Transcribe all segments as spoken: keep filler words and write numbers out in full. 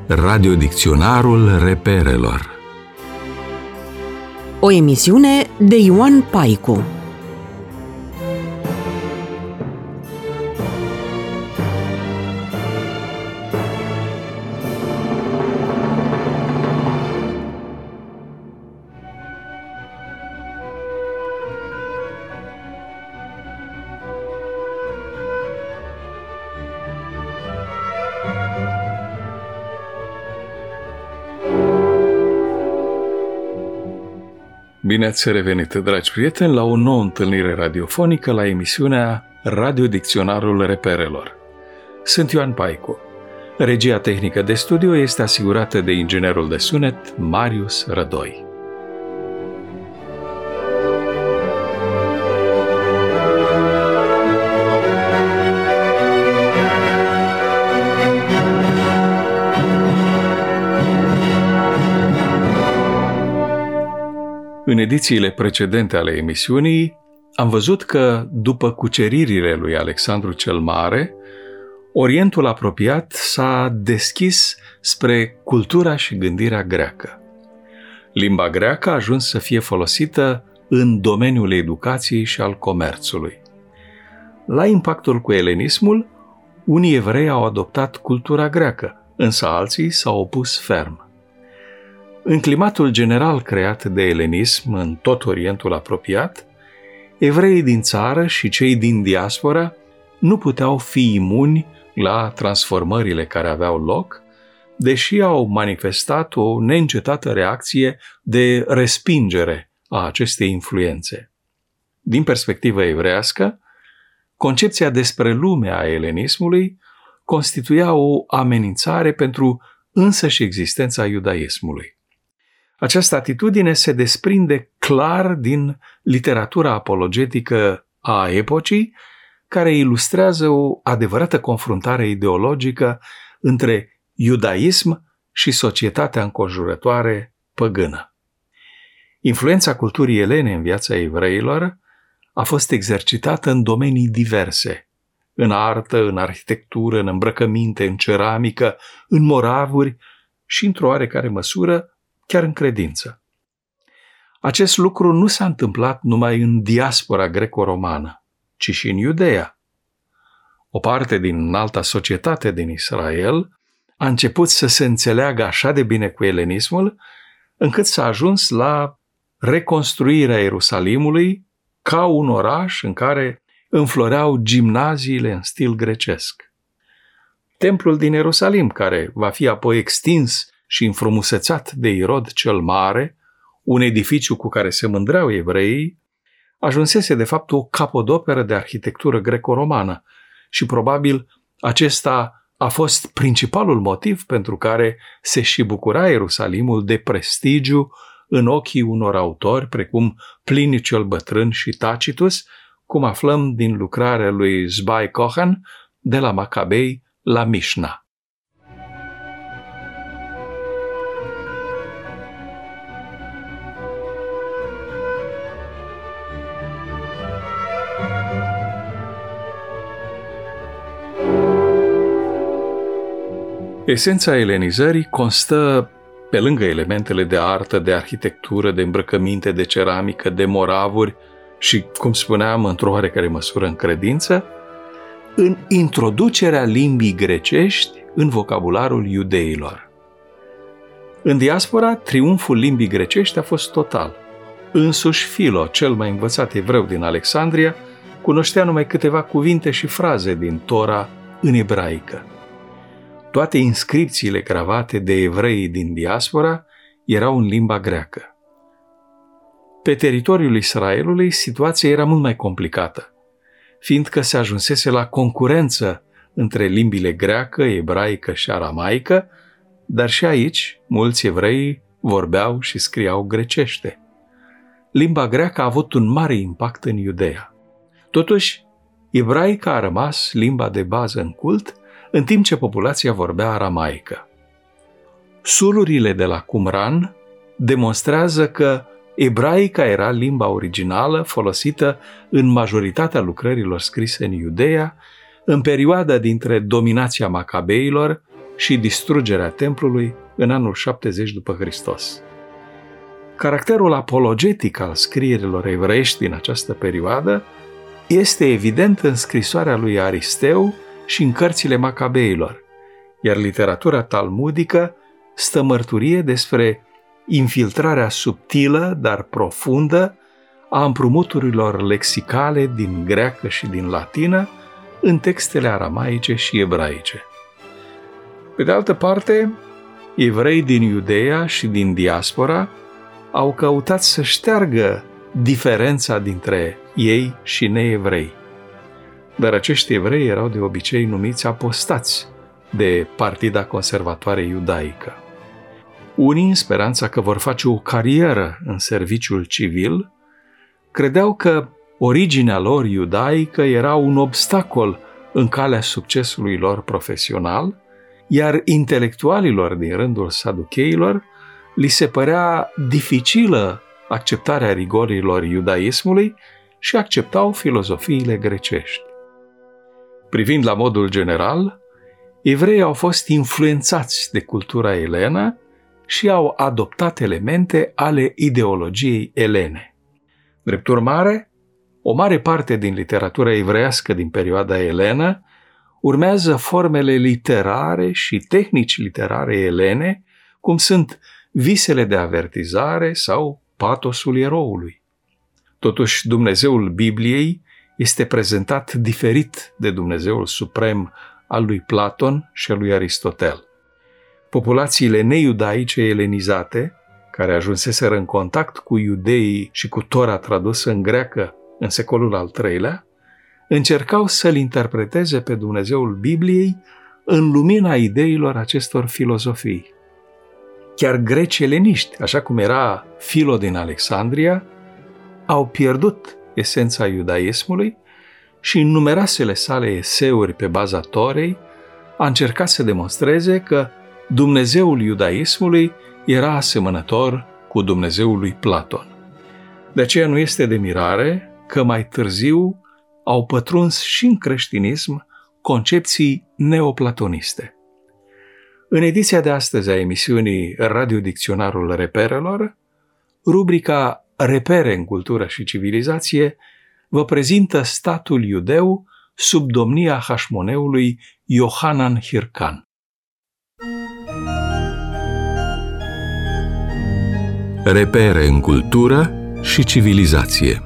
Radiodicționarul reperelor. O emisiune de Ioan Paicu. Bine ați revenit, dragi prieteni, la o nouă întâlnire radiofonică la emisiunea Radiodicționarul reperelor. Sunt Ioan Paicu. Regia tehnică de studio este asigurată de inginerul de sunet Marius Rădoi. În edițiile precedente ale emisiunii am văzut că, după cuceririle lui Alexandru cel Mare, Orientul apropiat s-a deschis spre cultura și gândirea greacă. Limba greacă a ajuns să fie folosită în domeniul educației și al comerțului. La impactul cu elenismul, unii evrei au adoptat cultura greacă, însă alții s-au opus ferm. În climatul general creat de elenism în tot Orientul apropiat, evreii din țară și cei din diaspora nu puteau fi imuni la transformările care aveau loc, deși au manifestat o neîncetată reacție de respingere a acestei influențe. Din perspectivă evrească, concepția despre lumea a elenismului constituia o amenințare pentru însăși existența iudaismului. Această atitudine se desprinde clar din literatura apologetică a epocii, care ilustrează o adevărată confruntare ideologică între iudaism și societatea înconjurătoare păgână. Influența culturii elene în viața evreilor a fost exercitată în domenii diverse, în artă, în arhitectură, în îmbrăcăminte, în ceramică, în moravuri și, într-o oarecare măsură, chiar în credință. Acest lucru nu s-a întâmplat numai în diaspora greco-romană, ci și în Iudeea. O parte din înalta societate din Israel a început să se înțeleagă așa de bine cu elenismul, încât s-a ajuns la reconstruirea Ierusalimului ca un oraș în care înfloreau gimnaziile în stil grecesc. Templul din Ierusalim, care va fi apoi extins și înfrumusețat de Irod cel Mare, un edificiu cu care se mândreau evreii, ajunsese de fapt o capodoperă de arhitectură greco-romană și probabil acesta a fost principalul motiv pentru care se și bucura Ierusalimul de prestigiu în ochii unor autori precum Pliniu cel Bătrân și Tacitus, cum aflăm din lucrarea lui Zbai Cohen de la Macabei la Mișna. Esența elenizării constă, pe lângă elementele de artă, de arhitectură, de îmbrăcăminte, de ceramică, de moravuri și, cum spuneam, într-o oarecare măsură în credință, în introducerea limbii grecești în vocabularul iudeilor. În diaspora, triumful limbii grecești a fost total. Însuși Filo, cel mai învățat evreu din Alexandria, cunoștea numai câteva cuvinte și fraze din Tora în ebraică. Toate inscripțiile gravate de evrei din diaspora erau în limba greacă. Pe teritoriul Israelului, situația era mult mai complicată, fiindcă se ajunsese la concurență între limbile greacă, ebraică și aramaică, dar și aici mulți evrei vorbeau și scriau grecește. Limba greacă a avut un mare impact în Iudeea. Totuși, ebraica a rămas limba de bază în cult, în timp ce populația vorbea aramaică. Sulurile de la Qumran demonstrează că ebraica era limba originală folosită în majoritatea lucrărilor scrise în Iudeea în perioada dintre dominația Macabeilor și distrugerea templului în anul șaptezeci după Hristos. Caracterul apologetic al scrierilor evreiești din această perioadă este evident în scrisoarea lui Aristeu și în cărțile Macabeilor, iar literatura talmudică stă mărturie despre infiltrarea subtilă, dar profundă, a împrumuturilor lexicale din greacă și din latină în textele aramaice și ebraice. Pe de altă parte, evrei din Iudeea și din diaspora au căutat să șteargă diferența dintre ei și neevrei. Dar acești evrei erau de obicei numiți apostați de Partida Conservatoare Iudaică. Unii, în speranța că vor face o carieră în serviciul civil, credeau că originea lor iudaică era un obstacol în calea succesului lor profesional, iar intelectualilor din rândul saducheilor li se părea dificilă acceptarea rigorilor iudaismului și acceptau filozofiile grecești. Privind la modul general, evreii au fost influențați de cultura elenă și au adoptat elemente ale ideologiei elene. Drept urmare, o mare parte din literatura evreiască din perioada elenă urmează formele literare și tehnici literare elene, cum sunt visele de avertizare sau patosul eroului. Totuși, Dumnezeul Bibliei este prezentat diferit de Dumnezeul suprem al lui Platon și al lui Aristotel. Populațiile neiudaice elenizate, care ajunseseră în contact cu iudeii și cu Tora tradusă în greacă în secolul al treilea, încercau să-L interpreteze pe Dumnezeul Bibliei în lumina ideilor acestor filozofii. Chiar greci eleniști, așa cum era Filo din Alexandria, au pierdut esența iudaismului și în numeroasele sale eseuri pe baza Torei a încercat să demonstreze că Dumnezeul iudaismului era asemănător cu Dumnezeul lui Platon. De aceea nu este de mirare că mai târziu au pătruns și în creștinism concepții neoplatoniste. În ediția de astăzi a emisiunii Radio Dicționarul Reperelor, rubrica Repere în cultură și civilizație vă prezintă statul iudeu sub domnia Hașmoneului Iohanan Hircan. Repere în cultură și civilizație.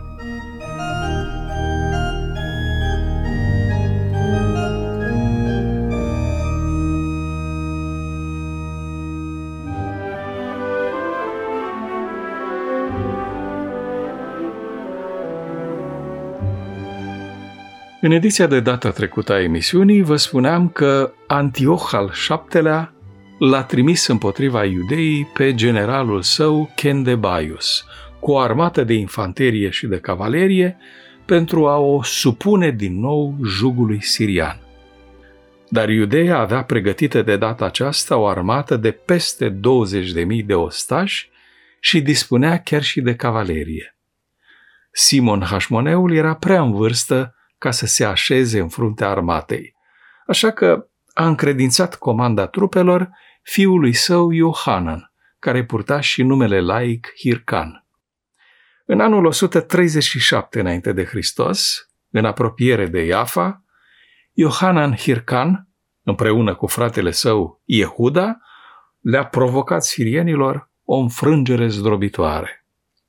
În ediția de data trecută a emisiunii vă spuneam că Antioh al șaptelea l-a trimis împotriva iudeii pe generalul său Kendebaius, cu o armată de infanterie și de cavalerie, pentru a o supune din nou jugului sirian. Dar Iudeea avea pregătită de data aceasta o armată de peste douăzeci de mii de ostași și dispunea chiar și de cavalerie. Simon Hașmoneul era prea în vârstă ca să se așeze în fruntea armatei, așa că a încredințat comanda trupelor fiului său Iohanan, care purta și numele laic Hircan. În anul o sută treizeci și șapte înainte de Hristos, în apropiere de Iafa, Iohanan Hircan, împreună cu fratele său Iehuda, le-a provocat sirienilor o înfrângere zdrobitoare.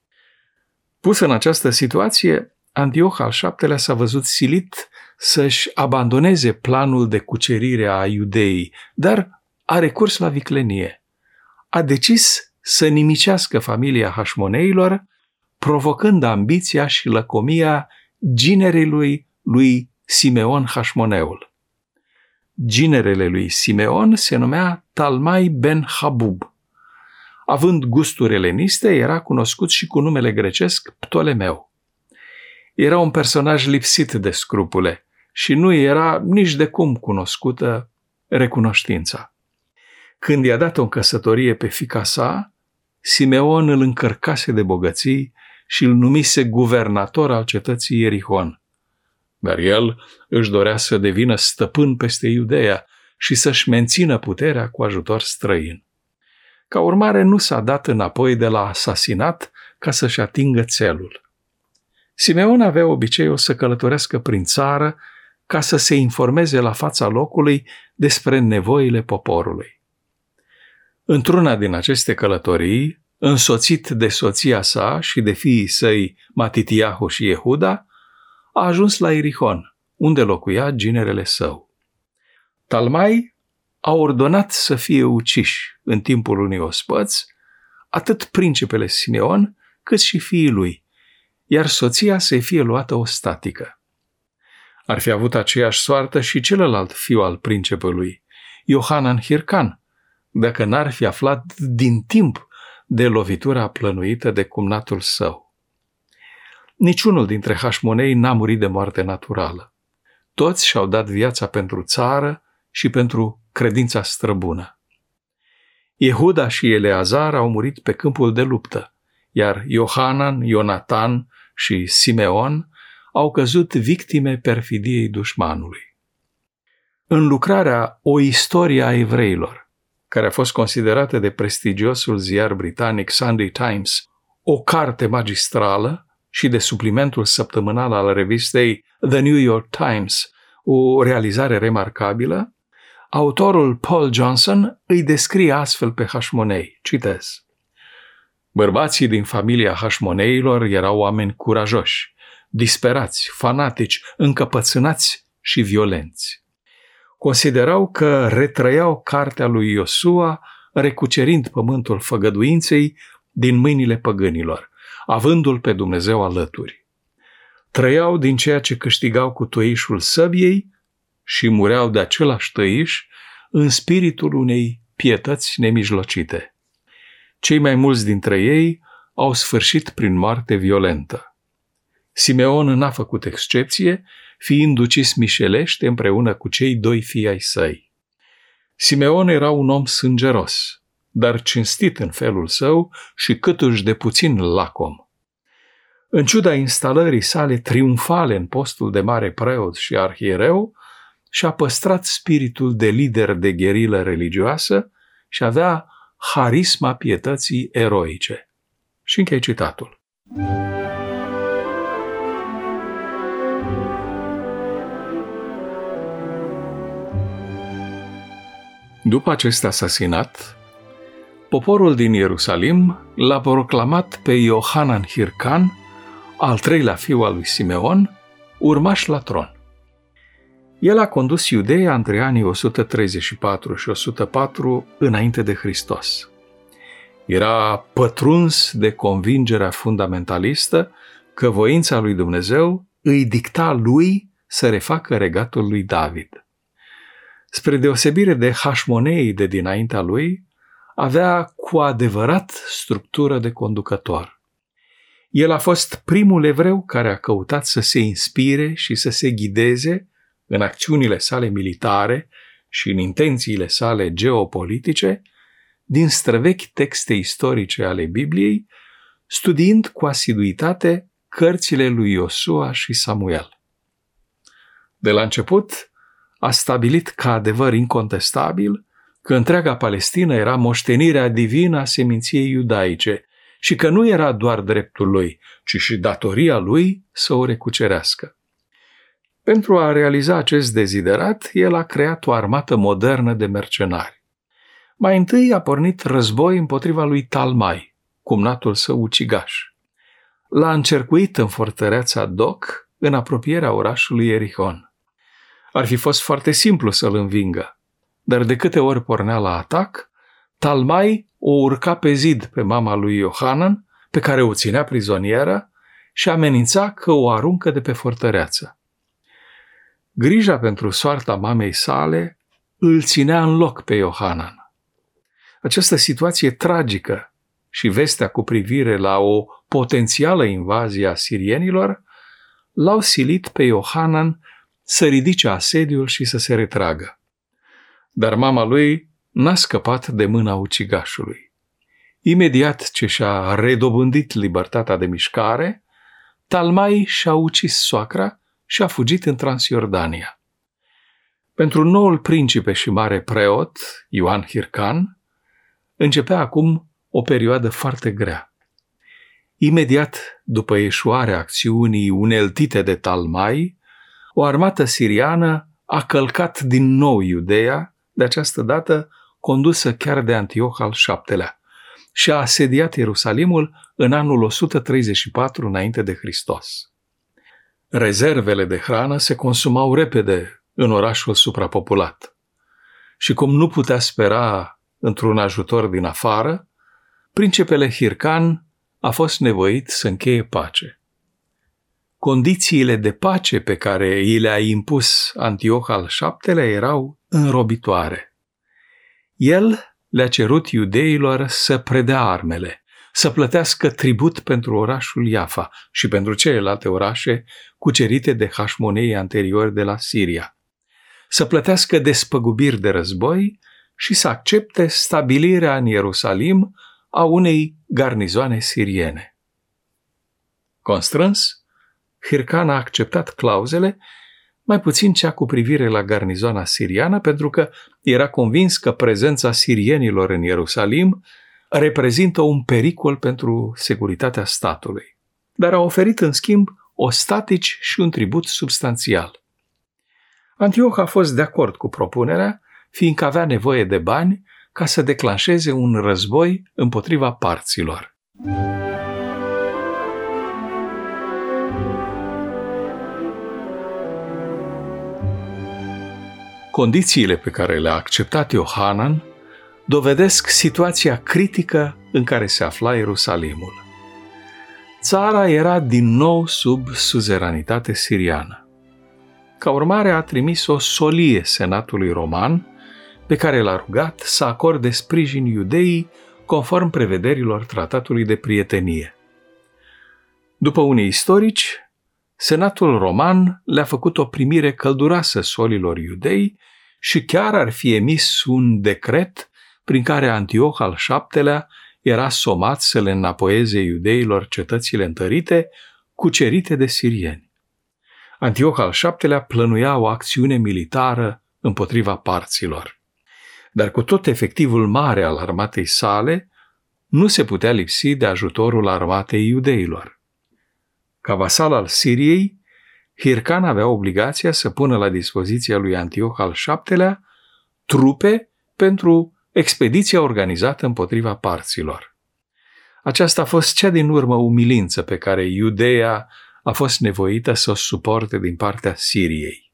Pus în această situație, Antioh al șaptelea s-a văzut silit să-și abandoneze planul de cucerire a Iudeii, dar a recurs la viclenie. A decis să nimicească familia Hașmoneilor, provocând ambiția și lăcomia ginerelui lui Simeon Hașmoneul. Ginerele lui Simeon se numea Talmai ben Habub. Având gusturi eleniste, era cunoscut și cu numele grecesc Ptolemeu. Era un personaj lipsit de scrupule și nu era nici de cum cunoscută recunoștința. Când i-a dat-o în căsătorie pe fiica sa, Simeon îl încărcase de bogății și îl numise guvernator al cetății Ierihon. Dar el își dorea să devină stăpân peste Iudeea și să-și mențină puterea cu ajutor străin. Ca urmare, nu s-a dat înapoi de la asasinat ca să-și atingă țelul. Simeon avea obiceiul să călătorească prin țară ca să se informeze la fața locului despre nevoile poporului. Într-una din aceste călătorii, însoțit de soția sa și de fiii săi Matitiahu și Yehuda, a ajuns la Ierihon, unde locuia ginerele său. Talmai a ordonat să fie uciși în timpul unui ospăț atât principele Simeon cât și fiii lui, iar soția să-i fie luată ostatică. Ar fi avut aceeași soartă și celălalt fiu al principelui, Iohanan Hircan, dacă n-ar fi aflat din timp de lovitura plănuită de cumnatul său. Niciunul dintre Hașmonei n-a murit de moarte naturală. Toți și-au dat viața pentru țară și pentru credința străbună. Yehuda și Eleazar au murit pe câmpul de luptă, iar Iohanan, Ionatan și Simeon au căzut victime perfidiei dușmanului. În lucrarea O istorie a evreilor, care a fost considerată de prestigiosul ziar britanic Sunday Times o carte magistrală și de suplimentul săptămânal al revistei The New York Times o realizare remarcabilă, autorul Paul Johnson îi descrie astfel pe Hașmonei, citez: bărbații din familia Hașmoneilor erau oameni curajoși, disperați, fanatici, încăpățânați și violenți. Considerau că retrăiau cartea lui Iosua, recucerind pământul făgăduinței din mâinile păgânilor, avându-l pe Dumnezeu alături. Trăiau din ceea ce câștigau cu tăișul săbiei și mureau de același tăiș în spiritul unei pietăți nemijlocite. Cei mai mulți dintre ei au sfârșit prin moarte violentă. Simeon n-a făcut excepție, fiind ucis mișelește împreună cu cei doi fii ai săi. Simeon era un om sângeros, dar cinstit în felul său și câtuși de puțin lacom. În ciuda instalării sale triumfale în postul de mare preot și arhiereu, și-a păstrat spiritul de lider de gherilă religioasă și avea harisma pietății eroice. Și închei citatul. După acest asasinat, poporul din Ierusalim l-a proclamat pe Iohanan Hircan, al treilea fiu al lui Simeon, urmaș la tron. El a condus Iudeea între anii o sută treizeci și patru și o sută patru înainte de Hristos. Era pătruns de convingerea fundamentalistă că voința lui Dumnezeu îi dicta lui să refacă regatul lui David. Spre deosebire de Hașmoneii de dinaintea lui, avea cu adevărat structură de conducător. El a fost primul evreu care a căutat să se inspire și să se ghideze în acțiunile sale militare și în intențiile sale geopolitice din străvechi texte istorice ale Bibliei, studiind cu asiduitate cărțile lui Iosua și Samuel. De la început, a stabilit ca adevăr incontestabil că întreaga Palestină era moștenirea divină a seminției iudaice și că nu era doar dreptul lui, ci și datoria lui să o recucerească. Pentru a realiza acest deziderat, el a creat o armată modernă de mercenari. Mai întâi a pornit război împotriva lui Talmai, cumnatul său ucigaș. L-a încercuit în fortăreața Doc, în apropierea orașului Ierihon. Ar fi fost foarte simplu să-l învingă, dar de câte ori pornea la atac, Talmai o urca pe zid pe mama lui Iohanan, pe care o ținea prizonieră, și amenința că o aruncă de pe fortăreață. Grija pentru soarta mamei sale îl ținea în loc pe Iohanan. Această situație tragică și vestea cu privire la o potențială invazie a sirienilor l-au silit pe Iohanan să ridice asediul și să se retragă. Dar mama lui n-a scăpat de mâna ucigașului. Imediat ce și-a redobândit libertatea de mișcare, Talmai și-a ucis soacra și a fugit în Transjordania. Pentru noul principe și mare preot, Ioan Hircan, începea acum o perioadă foarte grea. Imediat după eșuarea acțiunii uneltite de Talmai, o armată siriană a călcat din nou Iudeea, de această dată condusă chiar de Antioh al șaptelea, și a asediat Ierusalimul în anul o sută treizeci și patru înainte de Hristos. Rezervele de hrană se consumau repede în orașul suprapopulat și cum nu putea spera într-un ajutor din afară, principele Hircan a fost nevoit să încheie pace. Condițiile de pace pe care i le-a impus Antioh al șaptelea erau înrobitoare. El le-a cerut iudeilor să predea armele, să plătească tribut pentru orașul Iafa și pentru celelalte orașe cucerite de Hașmonei anteriori de la Siria, să plătească despăgubiri de război și să accepte stabilirea în Ierusalim a unei garnizoane siriene. Constrâns, Hircan a acceptat clauzele, mai puțin cea cu privire la garnizoana siriană, pentru că era convins că prezența sirienilor în Ierusalim reprezintă un pericol pentru securitatea statului. Dar a oferit în schimb ostatici și un tribut substanțial. Antioh a fost de acord cu propunerea, fiindcă avea nevoie de bani ca să declanșeze un război împotriva parților. Condițiile pe care le-a acceptat Iohanan dovedesc situația critică în care se afla Ierusalimul. Țara era din nou sub suzeranitate siriană. Ca urmare a trimis o solie senatului roman, pe care l-a rugat să acorde sprijin iudeii conform prevederilor tratatului de prietenie. După unii istorici, senatul roman le-a făcut o primire călduroasă solilor iudei și chiar ar fi emis un decret prin care Antioh al șaptelea era somat să le înapoieze iudeilor cetățile întărite, cucerite de sirieni. Antioh al șaptelea plănuia o acțiune militară împotriva parților. Dar cu tot efectivul mare al armatei sale, nu se putea lipsi de ajutorul armatei iudeilor. Ca vasal al Siriei, Hircan avea obligația să pună la dispoziția lui Antioh al șaptelea trupe pentru expediția organizată împotriva parților. Aceasta a fost cea din urmă umilință pe care Iudeea a fost nevoită să o suporte din partea Siriei.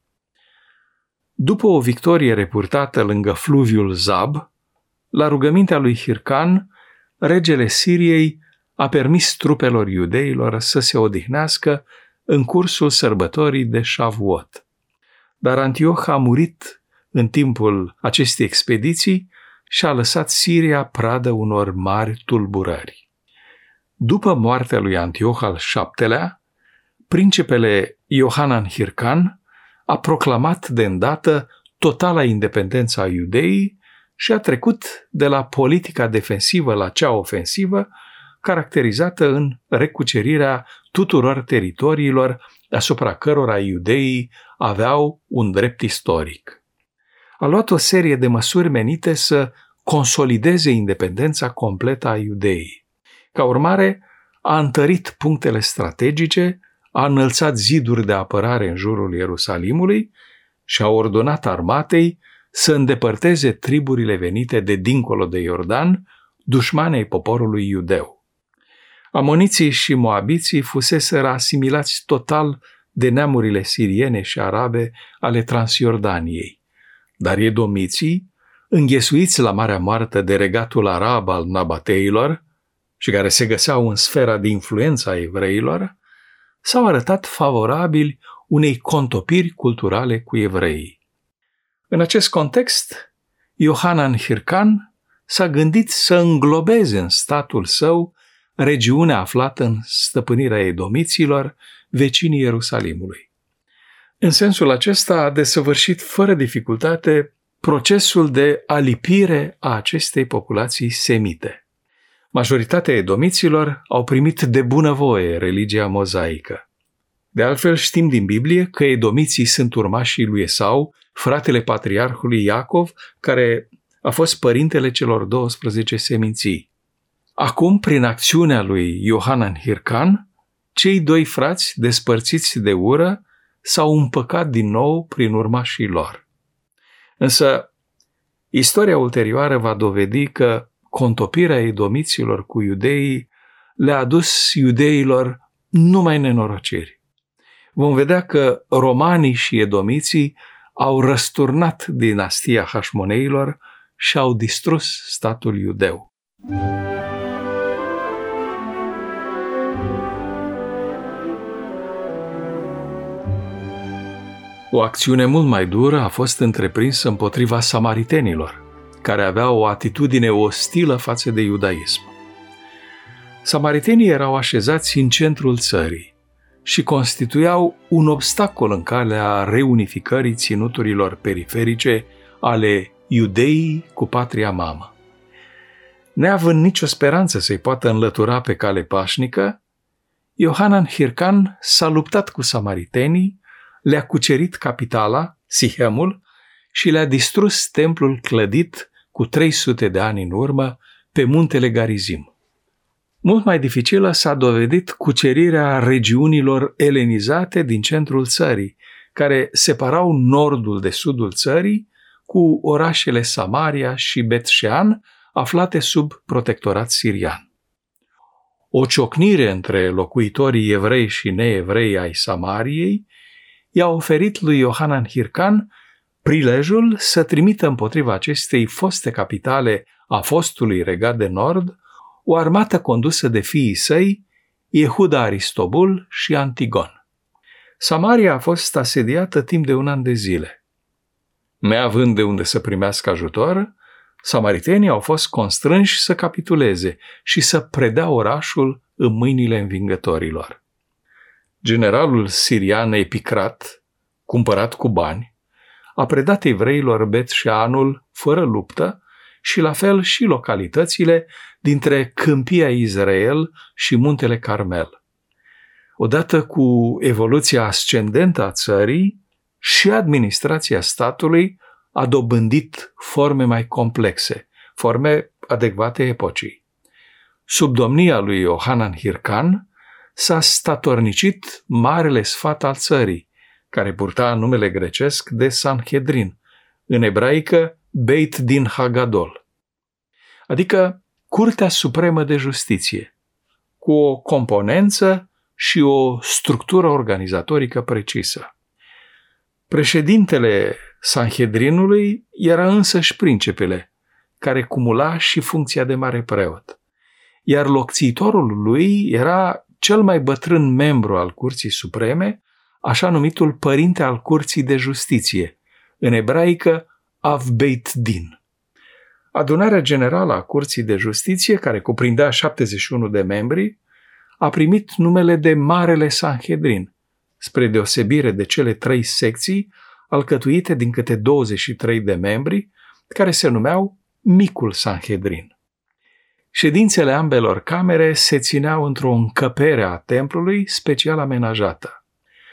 După o victorie repurtată lângă fluviul Zab, la rugămintea lui Hircan, regele Siriei a permis trupelor iudeilor să se odihnească în cursul sărbătorii de Shavuot. Dar Antioh a murit în timpul acestei expediții și a lăsat Siria pradă unor mari tulburări. După moartea lui Antioh al șaptelea, principele Iohanan Hircan a proclamat de îndată totala independența a Iudeii și a trecut de la politica defensivă la cea ofensivă, caracterizată în recucerirea tuturor teritoriilor asupra cărora iudeii aveau un drept istoric. A luat o serie de măsuri menite să consolideze independența completă a Iudeii. Ca urmare, a întărit punctele strategice, a înălțat ziduri de apărare în jurul Ierusalimului și a ordonat armatei să îndepărteze triburile venite de dincolo de Iordan, dușmanei poporului iudeu. Amoniții și moabiții fuseseră asimilați total de neamurile siriene și arabe ale Transjordaniei, dar edomiții, înghesuiți la Marea Moartă de regatul arab al nabateilor și care se găseau în sfera de influență a evreilor, s-au arătat favorabili unei contopiri culturale cu evreii. În acest context, Iohanan Hircan s-a gândit să înglobeze în statul său regiunea aflată în stăpânirea edomiților, vecinii Ierusalimului. În sensul acesta a desăvârșit fără dificultate procesul de alipire a acestei populații semite. Majoritatea edomiților au primit de bunăvoie religia mozaică. De altfel, știm din Biblie că edomiții sunt urmașii lui Esau, fratele patriarhului Iacov, care a fost părintele celor douăsprezece seminții. Acum, prin acțiunea lui Iohanan Hircan, cei doi frați, despărțiți de ură, s-au împăcat din nou prin urmașii lor. Însă, istoria ulterioară va dovedi că contopirea edomiților cu iudeii le-a adus iudeilor numai nenorociri. Vom vedea că romanii și edomiții au răsturnat dinastia Hașmoneilor și au distrus statul iudeu. O acțiune mult mai dură a fost întreprinsă împotriva samaritenilor, care aveau o atitudine ostilă față de iudaism. Samaritenii erau așezați în centrul țării și constituiau un obstacol în calea reunificării ținuturilor periferice ale iudeii cu patria mamă. Neavând nicio speranță să-i poată înlătura pe cale pașnică, Iohanan Hircan s-a luptat cu samaritenii, le-a cucerit capitala, Sihemul, și le-a distrus templul clădit cu trei sute de ani în urmă pe muntele Garizim. Mult mai dificilă s-a dovedit cucerirea regiunilor elenizate din centrul țării, care separau nordul de sudul țării cu orașele Samaria și Bet-Shean, aflate sub protectorat sirian. O ciocnire între locuitorii evrei și neevrei ai Samariei i-a oferit lui Iohanan Hircan prilejul să trimită împotriva acestei foste capitale a fostului regat de nord o armată condusă de fiii săi, Iehuda Aristobul și Antigon. Samaria a fost asediată timp de un an de zile. Neavând de unde să primească ajutor, samaritenii au fost constrânși să capituleze și să predea orașul în mâinile învingătorilor. Generalul sirian Epicrat, cumpărat cu bani, a predat evreilor Bet-Sheanul fără luptă și la fel și localitățile dintre Câmpia Israel și Muntele Carmel. Odată cu evoluția ascendentă a țării, și administrația statului a dobândit forme mai complexe, forme adecvate epocii. Sub domnia lui Iohanan Hircan s-a statornicit marele sfat al țării, care purta numele grecesc de Sanhedrin, în ebraică Beit Din Hagadol, adică Curtea Supremă de Justiție, cu o componență și o structură organizatorică precisă. Președintele Sanhedrinului era însăși principele, care cumula și funcția de mare preot, iar locțitorul lui era cel mai bătrân membru al Curții Supreme, așa numitul Părinte al Curții de Justiție, în ebraică Av Beit Din. Adunarea Generală a Curții de Justiție, care cuprindea șaptezeci și unu de membri, a primit numele de Marele Sanhedrin, spre deosebire de cele trei secții alcătuite din câte douăzeci și trei de membri, care se numeau Micul Sanhedrin. Ședințele ambelor camere se țineau într-o încăpere a templului special amenajată.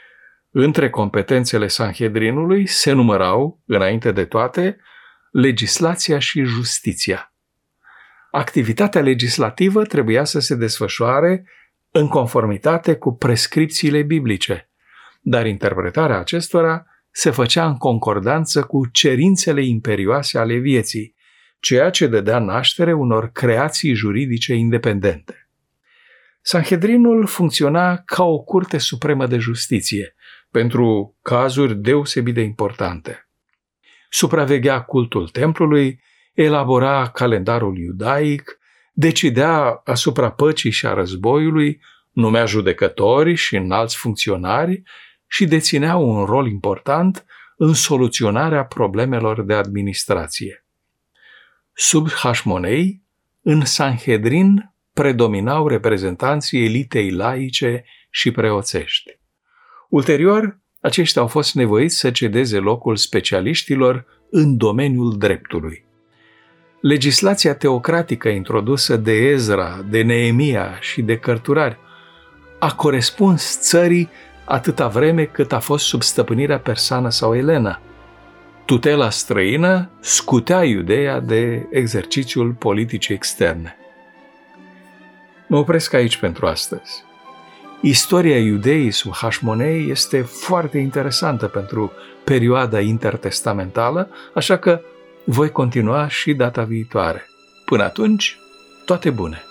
Între competențele Sanhedrinului se numărau, înainte de toate, legislația și justiția. Activitatea legislativă trebuia să se desfășoare în conformitate cu prescripțiile biblice, dar interpretarea acestora se făcea în concordanță cu cerințele imperioase ale vieții, ceea ce dădea naștere unor creații juridice independente. Sanhedrinul funcționa ca o curte supremă de justiție pentru cazuri deosebit de importante. Supraveghea cultul templului, elabora calendarul iudaic, decidea asupra păcii și a războiului, numea judecători și înalți funcționari și deținea un rol important în soluționarea problemelor de administrație. Sub Hașmonei, în Sanhedrin predominau reprezentanții elitei laice și preoțești. Ulterior, aceștia au fost nevoiți să cedeze locul specialiștilor în domeniul dreptului. Legislația teocratică introdusă de Ezra, de Neemia și de cărturari a corespuns țării atâta vreme cât a fost sub stăpânirea persană sau elenă. Tutela străină scutea Iudeea de exercițiul politicii externe. Mă opresc aici pentru astăzi. Istoria Iudeii sub Hașmonei este foarte interesantă pentru perioada intertestamentală, așa că voi continua și data viitoare. Până atunci, toate bune!